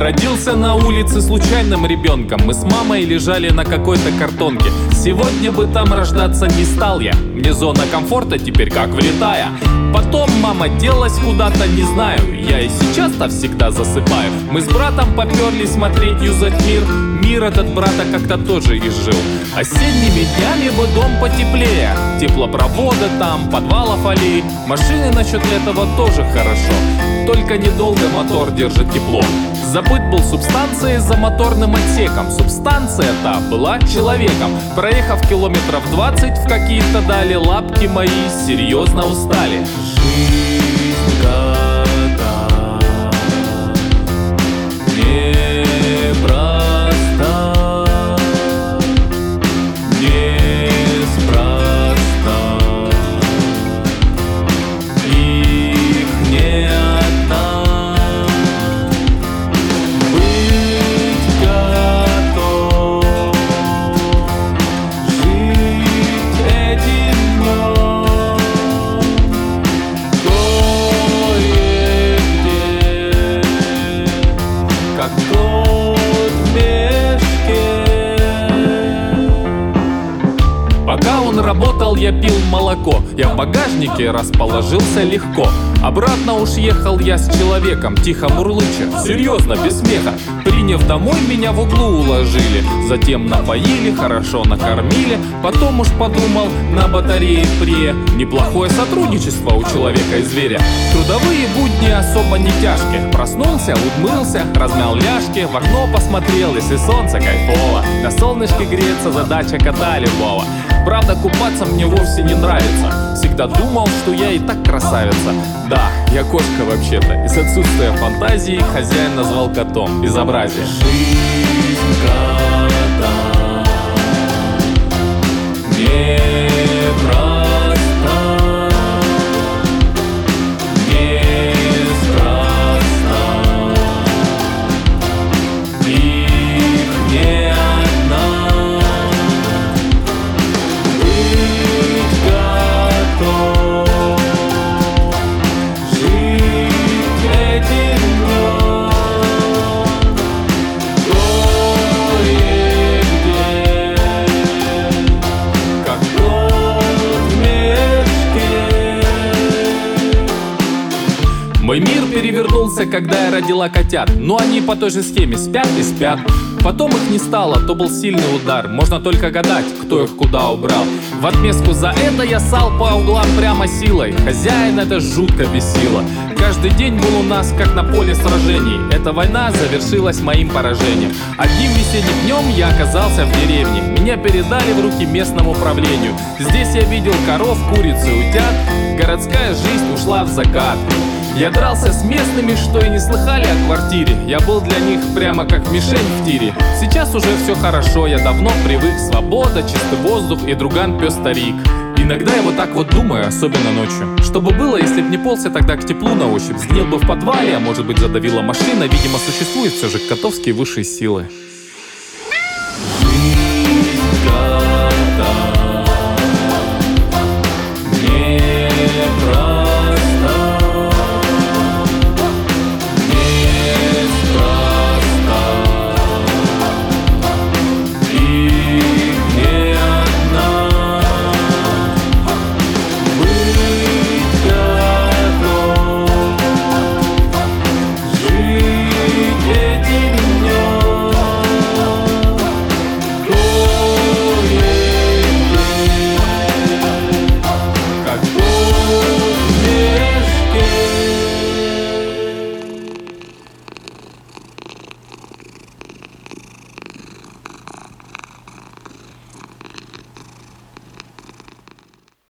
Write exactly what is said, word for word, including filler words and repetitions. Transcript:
родился на улице случайным ребенком. Мы с мамой лежали на какой-то картонке. Сегодня бы там рождаться не стал я. Мне зона комфорта теперь как влетая. Потом мама делась куда-то, не знаю. Я и сейчас-то всегда засыпаю. Мы с братом поперли смотреть юзать мир. Мир этот брата как-то тоже изжил. Осенними днями бы дом потеплее. Теплопроводы там, подвалов аллей. Машины насчет этого тоже хорошо. Только недолго мотор держит тепло. Забыт был субстанцией за моторным отсеком. Субстанция-то была человеком. Проехав километров двадцать в какие-то дали, лапки мои серьезно устали. Жизнь кота непроста, неспроста. Их не одна. Быть готов, жить этим днем. Кое-где, как кот в мешке. Пока он работал, я пил молоко. Я в багажнике расположился легко. Обратно уж ехал я с человеком, тихо мурлыча, серьезно, без смеха. Приняв домой, меня в углу уложили. Затем напоили, хорошо накормили. Потом уж подумал, на батарее пре. Неплохое сотрудничество у человека и зверя. Трудовые будни особо не тяжкие. Проснулся, умылся, размял ляжки. В окно посмотрел, если солнце кайфово. На солнышке греться задача кота любого. Правда, купаться мне вовсе не нравится. Всегда думал, что я и так красавица. Да, я кошка вообще-то. Из отсутствия фантазии хозяин назвал котом. Безобразие. Жизнь кота непроста, неспроста. Их не одна. Быть готов, жить этим днем. Кое-где, как кот в мешке. Мой мир перевернулся, когда я родила котят. Но они по той же схеме спят и спят. Потом их не стало, то был сильный удар. Можно только гадать, кто их куда убрал. В отместку за это я ссал по углам прямо силой. Хозяин это жутко бесило. Каждый день был у нас как на поле сражений. Эта война завершилась моим поражением. Одним весенним днем я оказался в деревне. Меня передали в руки местному управлению. Здесь я видел коров, куриц и утят. Городская жизнь ушла в закат. Я дрался с местными, что и не слыхали о квартире. Я был для них прямо как мишень в тире. Сейчас уже все хорошо, я давно привык. Свобода, чистый воздух и друган пес-старик. Иногда я вот так вот думаю, особенно ночью. Что бы было, если б не полз я тогда к теплу на ощупь? Сгнил бы в подвале, а может быть задавила машина. Видимо, существуют все же котовские высшие силы.